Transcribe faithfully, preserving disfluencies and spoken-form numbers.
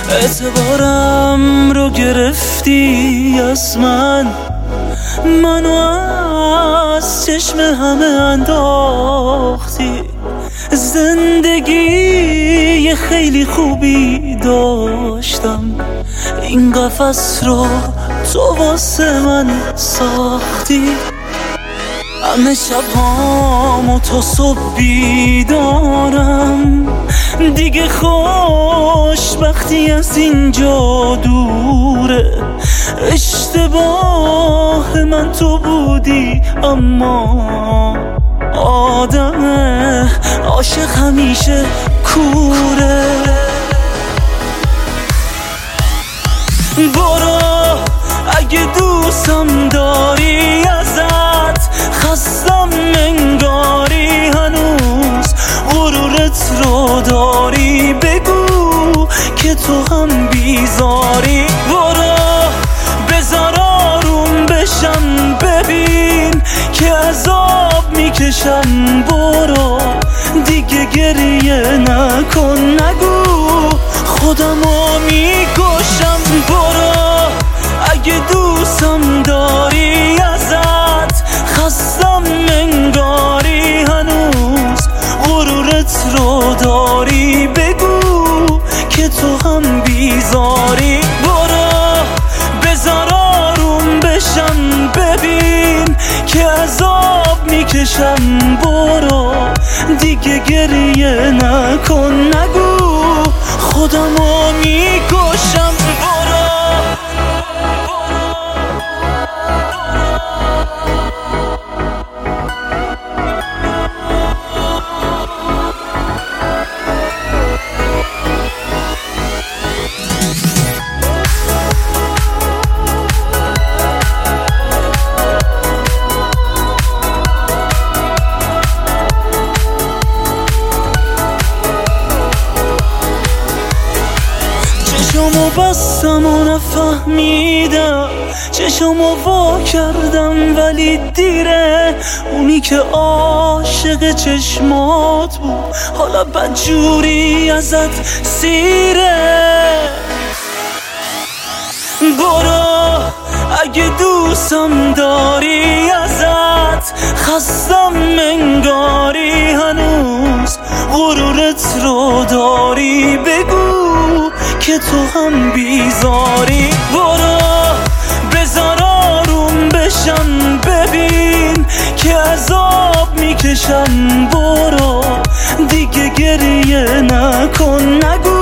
اعتبارم رو گرفتی از من، منو از چشم همه انداختی. زندگی خیلی خوبی داشتم، این قفس رو تو واسه من ساختی. همه شبهامو تا صبح بیدارم، دیگه خوشبختی از اینجا دوره. اشتباه من تو بودی، اما آدم عاشق همیشه کوره. برو اگه دوستم داری، ازت خستم انگاری، هنوز غرورت رو داری. بگو که تو هم بیزاری. برو بذار آروم بشم، ببین که عذاب میکشم. برو دیگه گریه نکن، نگو خودمو میکشم. برو اگه دوستم داری، ازت خستم انگاری، هنوز غرورت رو داری. بگو که تو هم بیزاری. برو بذار آروم بشم، ببین که عذاب میکشم. برو دیگه گریه نکن، نگو خودمو میکشم. چشمو بستم و نفهمیدم، چشمو وا کردم ولی دیره. اونی که عاشق چشمات بود، حالا بدجوری ازت سیره. برو اگه دوستم داری، ازت خستم انگاری، هنوز غرورت رو داری. بگو که تو هم بیزاری. برو بذار آروم بشم، ببین که عذاب میکشم. برو دیگه گریه نکن، نگو